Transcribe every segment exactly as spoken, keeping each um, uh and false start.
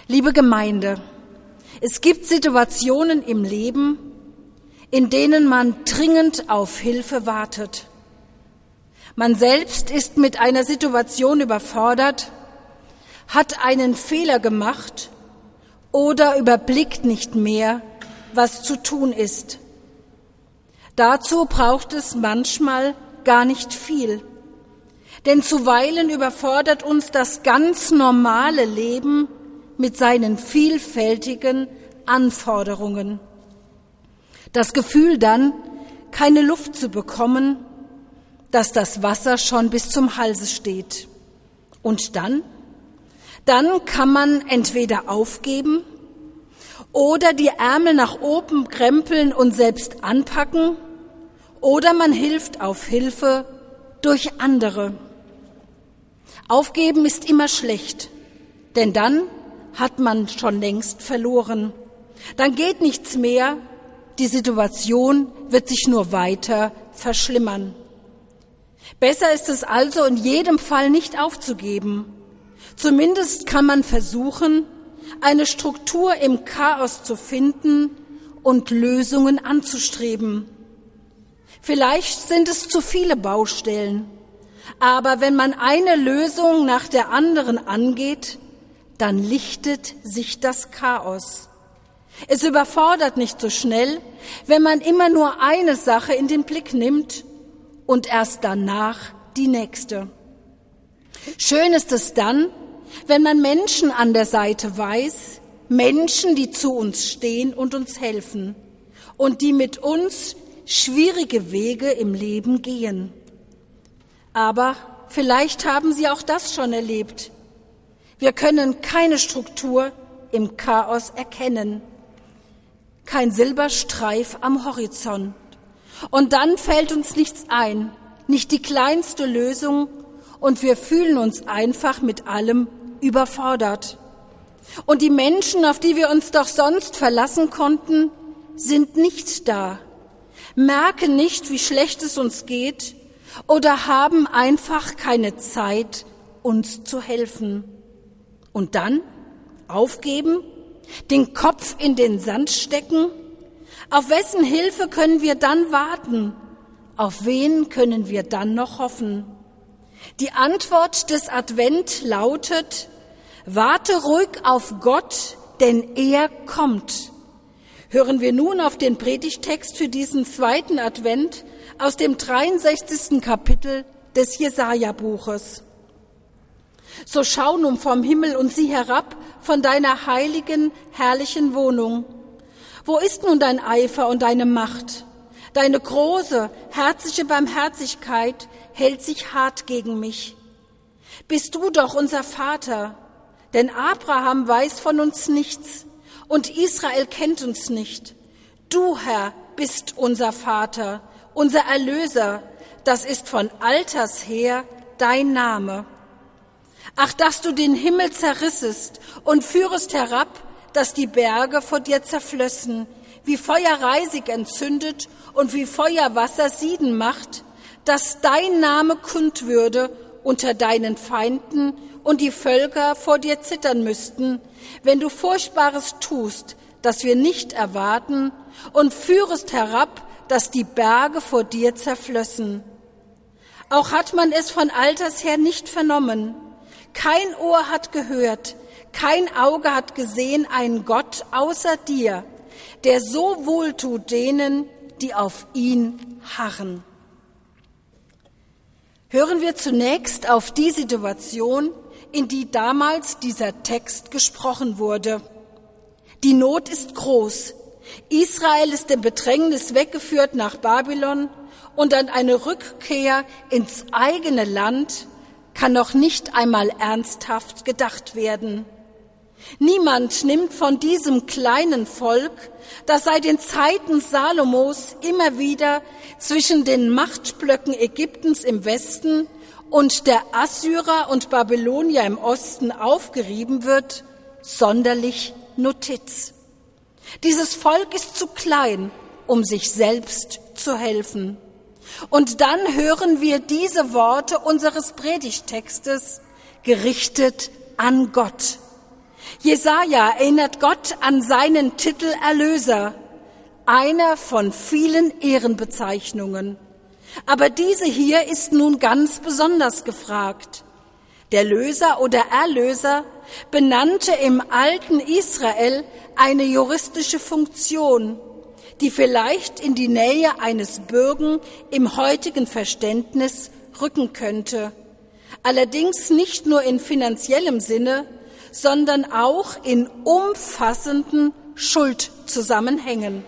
Liebe Gemeinde, es gibt Situationen im Leben, in denen man dringend auf Hilfe wartet. Man selbst ist mit einer Situation überfordert, hat einen Fehler gemacht oder überblickt nicht mehr, was zu tun ist. Dazu braucht es manchmal gar nicht viel, denn zuweilen überfordert uns das ganz normale Leben mit seinen vielfältigen Anforderungen. Das Gefühl dann, keine Luft zu bekommen, dass das Wasser schon bis zum Halse steht. Und dann? Dann kann man entweder aufgeben oder die Ärmel nach oben krempeln und selbst anpacken, oder man hilft auf Hilfe durch andere. Aufgeben ist immer schlecht, denn dann hat man schon längst verloren. Dann geht nichts mehr, die Situation wird sich nur weiter verschlimmern. Besser ist es also, in jedem Fall nicht aufzugeben. Zumindest kann man versuchen, eine Struktur im Chaos zu finden und Lösungen anzustreben. Vielleicht sind es zu viele Baustellen, aber wenn man eine Lösung nach der anderen angeht, dann lichtet sich das Chaos. Es überfordert nicht so schnell, wenn man immer nur eine Sache in den Blick nimmt und erst danach die nächste. Schön ist es dann, wenn man Menschen an der Seite weiß, Menschen, die zu uns stehen und uns helfen und die mit uns schwierige Wege im Leben gehen. Aber vielleicht haben Sie auch das schon erlebt. Wir können keine Struktur im Chaos erkennen, kein Silberstreif am Horizont. Und dann fällt uns nichts ein, nicht die kleinste Lösung, und wir fühlen uns einfach mit allem überfordert. Und die Menschen, auf die wir uns doch sonst verlassen konnten, sind nicht da, merken nicht, wie schlecht es uns geht oder haben einfach keine Zeit, uns zu helfen. Und dann aufgeben, den Kopf in den Sand stecken? Auf wessen Hilfe können wir dann warten? Auf wen können wir dann noch hoffen? Die Antwort des Advent lautet: Warte ruhig auf Gott, denn er kommt. Hören wir nun auf den Predigtext für diesen zweiten Advent aus dem dreiundsechzigsten Kapitel des Jesaja-Buches. So schau nun vom Himmel und sieh herab von deiner heiligen, herrlichen Wohnung. Wo ist nun dein Eifer und deine Macht? Deine große, herzliche Barmherzigkeit hält sich hart gegen mich. Bist du doch unser Vater, denn Abraham weiß von uns nichts und Israel kennt uns nicht. Du, Herr, bist unser Vater, unser Erlöser, das ist von alters her dein Name. Ach, dass du den Himmel zerrissest und führest herab, dass die Berge vor dir zerflössen, wie Feuer Reisig entzündet und wie Feuer Wasser sieden macht, dass dein Name kund würde unter deinen Feinden und die Völker vor dir zittern müssten, wenn du Furchtbares tust, das wir nicht erwarten, und führest herab, dass die Berge vor dir zerflössen. Auch hat man es von alters her nicht vernommen, kein Ohr hat gehört, kein Auge hat gesehen einen Gott außer dir, der so wohltut denen, die auf ihn harren. Hören wir zunächst auf die Situation, in die damals dieser Text gesprochen wurde. Die Not ist groß. Israel ist im Bedrängnis weggeführt nach Babylon und an eine Rückkehr ins eigene Land kann noch nicht einmal ernsthaft gedacht werden. Niemand nimmt von diesem kleinen Volk, das seit den Zeiten Salomos immer wieder zwischen den Machtblöcken Ägyptens im Westen und der Assyrer und Babylonier im Osten aufgerieben wird, sonderlich Notiz. Dieses Volk ist zu klein, um sich selbst zu helfen. Und dann hören wir diese Worte unseres Predigtextes gerichtet an Gott. Jesaja erinnert Gott an seinen Titel Erlöser, einer von vielen Ehrenbezeichnungen. Aber diese hier ist nun ganz besonders gefragt. Der Löser oder Erlöser benannte im alten Israel eine juristische Funktion, die vielleicht in die Nähe eines Bürgen im heutigen Verständnis rücken könnte. Allerdings nicht nur in finanziellem Sinne, sondern auch in umfassenden Schuldzusammenhängen.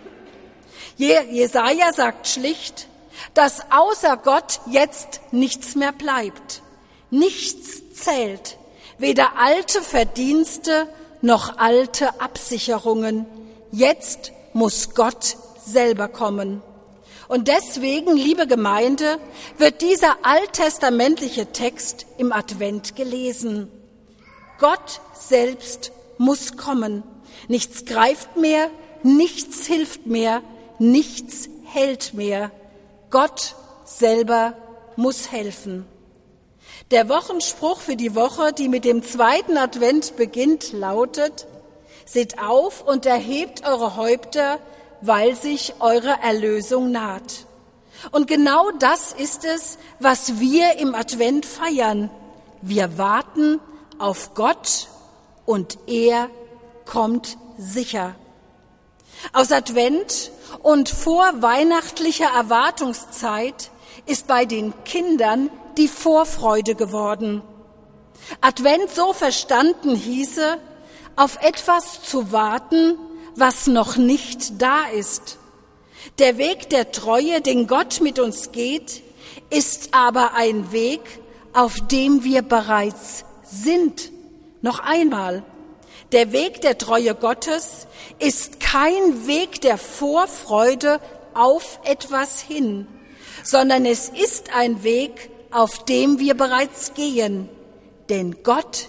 Jesaja sagt schlicht, dass außer Gott jetzt nichts mehr bleibt. Nichts zählt, weder alte Verdienste noch alte Absicherungen. Jetzt muss Gott selber kommen. Und deswegen, liebe Gemeinde, wird dieser alttestamentliche Text im Advent gelesen. Gott selbst muss kommen. Nichts greift mehr, nichts hilft mehr, nichts hält mehr. Gott selber muss helfen. Der Wochenspruch für die Woche, die mit dem zweiten Advent beginnt, lautet: Seht auf und erhebt eure Häupter, weil sich eure Erlösung naht. Und genau das ist es, was wir im Advent feiern. Wir warten auf Gott und er kommt sicher. Aus Advent und vorweihnachtlicher Erwartungszeit ist bei den Kindern die Vorfreude geworden. Advent so verstanden hieße, auf etwas zu warten, was noch nicht da ist. Der Weg der Treue, den Gott mit uns geht, ist aber ein Weg, auf dem wir bereits sind. Noch einmal, der Weg der Treue Gottes ist kein Weg der Vorfreude auf etwas hin, sondern es ist ein Weg, auf dem wir bereits gehen, denn Gott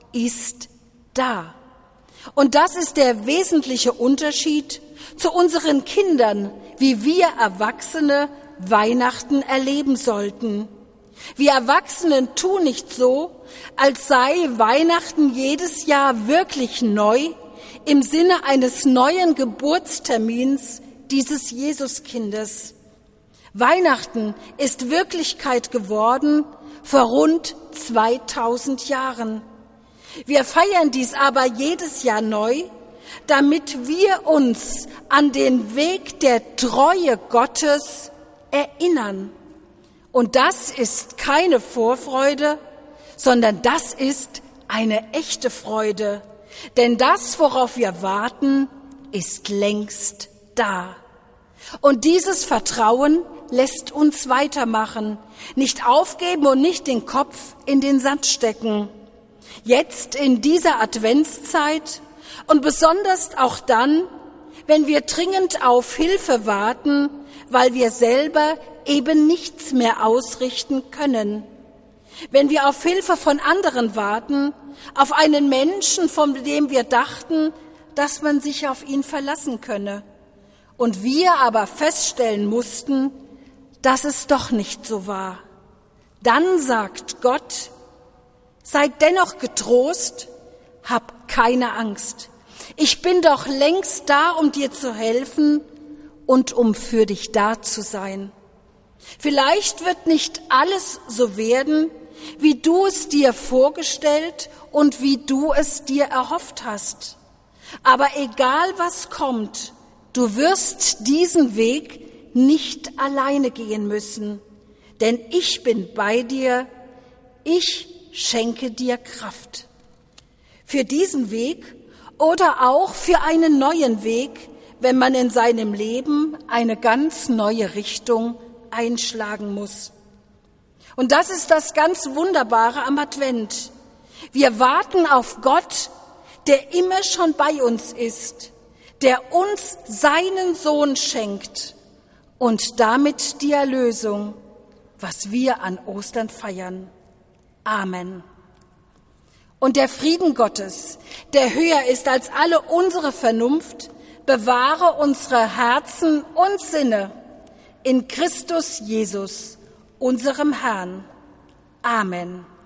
ist da. Und das ist der wesentliche Unterschied zu unseren Kindern, wie wir Erwachsene Weihnachten erleben sollten. Wir Erwachsenen tun nicht so, als sei Weihnachten jedes Jahr wirklich neu im Sinne eines neuen Geburtstermins dieses Jesuskindes. Weihnachten ist Wirklichkeit geworden vor rund zweitausend Jahren. Wir feiern dies aber jedes Jahr neu, damit wir uns an den Weg der Treue Gottes erinnern. Und das ist keine Vorfreude, sondern das ist eine echte Freude. Denn das, worauf wir warten, ist längst da. Und dieses Vertrauen lässt uns weitermachen, nicht aufgeben und nicht den Kopf in den Sand stecken. Jetzt in dieser Adventszeit und besonders auch dann, wenn wir dringend auf Hilfe warten, weil wir selber eben nichts mehr ausrichten können. Wenn wir auf Hilfe von anderen warten, auf einen Menschen, von dem wir dachten, dass man sich auf ihn verlassen könne. Und wir aber feststellen mussten, dass es doch nicht so war. Dann sagt Gott: Seid dennoch getrost, hab keine Angst. Ich bin doch längst da, um dir zu helfen und um für dich da zu sein. Vielleicht wird nicht alles so werden, wie du es dir vorgestellt und wie du es dir erhofft hast. Aber egal was kommt, du wirst diesen Weg nicht alleine gehen müssen, denn ich bin bei dir, ich schenke dir Kraft. Für diesen Weg oder auch für einen neuen Weg, wenn man in seinem Leben eine ganz neue Richtung einschlagen muss. Und das ist das ganz Wunderbare am Advent. Wir warten auf Gott, der immer schon bei uns ist, der uns seinen Sohn schenkt und damit die Erlösung, was wir an Ostern feiern. Amen. Und der Frieden Gottes, der höher ist als alle unsere Vernunft, bewahre unsere Herzen und Sinne in Christus Jesus, unserem Herrn. Amen.